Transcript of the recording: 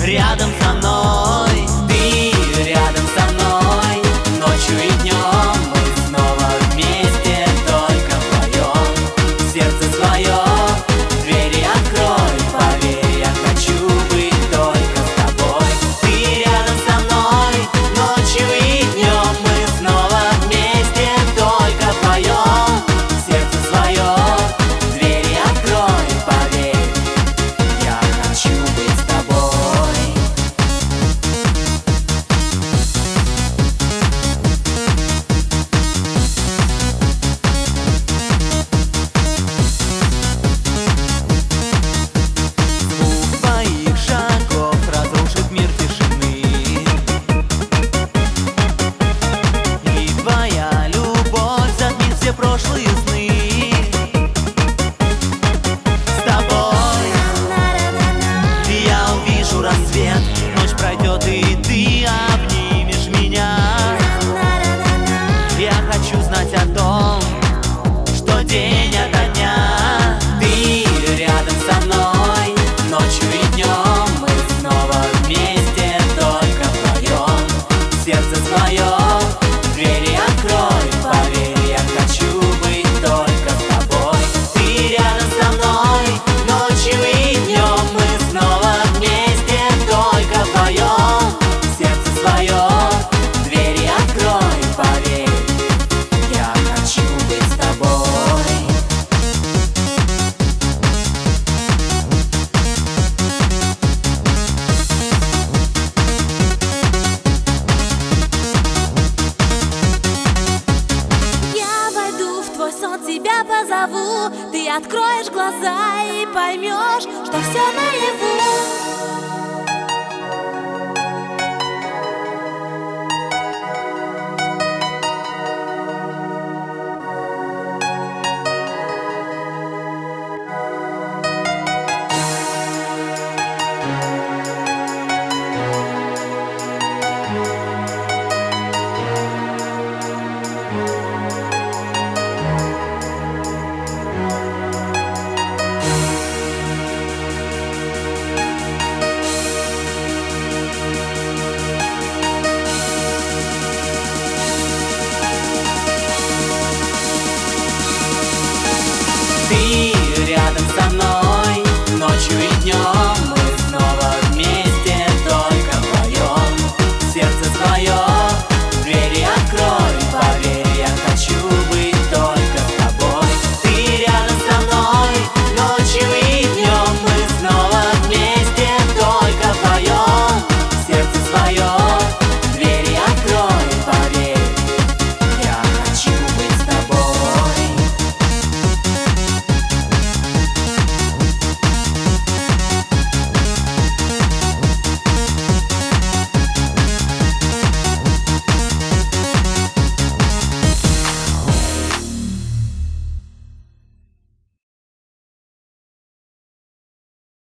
рядом со мной, ты рядом со мной. Ночью и днем мы снова вместе, только вдвоем. Сердце свое, двери открой, поверь, я хочу быть только с тобой. Ты рядом со мной, ночью и днем мы снова вместе, только вдвоем. Сердце свое, двери открой, поверь, я хочу быть с тобой. Звук твоих шагов разрушит мир тишины, и твоя любовь затмит все прошлые сны. С тобой я увижу рассвет, ночь пройдет, и ты обнимешь меня. Я хочу знать о том, что день ото дня ты рядом со мной. Ночью и днем мы снова вместе, только вдвоем. Сердце свое, двери открой, поверь, я хочу быть только с тобой. Ты рядом со мной, ночью и днем мы снова вместе, только вдвоем. Сердце свое, двери открой, поверь, я хочу быть с тобой. Я войду в твой сон, тебя позову. Ты откроешь глаза и поймешь, что все наяву. Ты рядом со мной, ночью и днем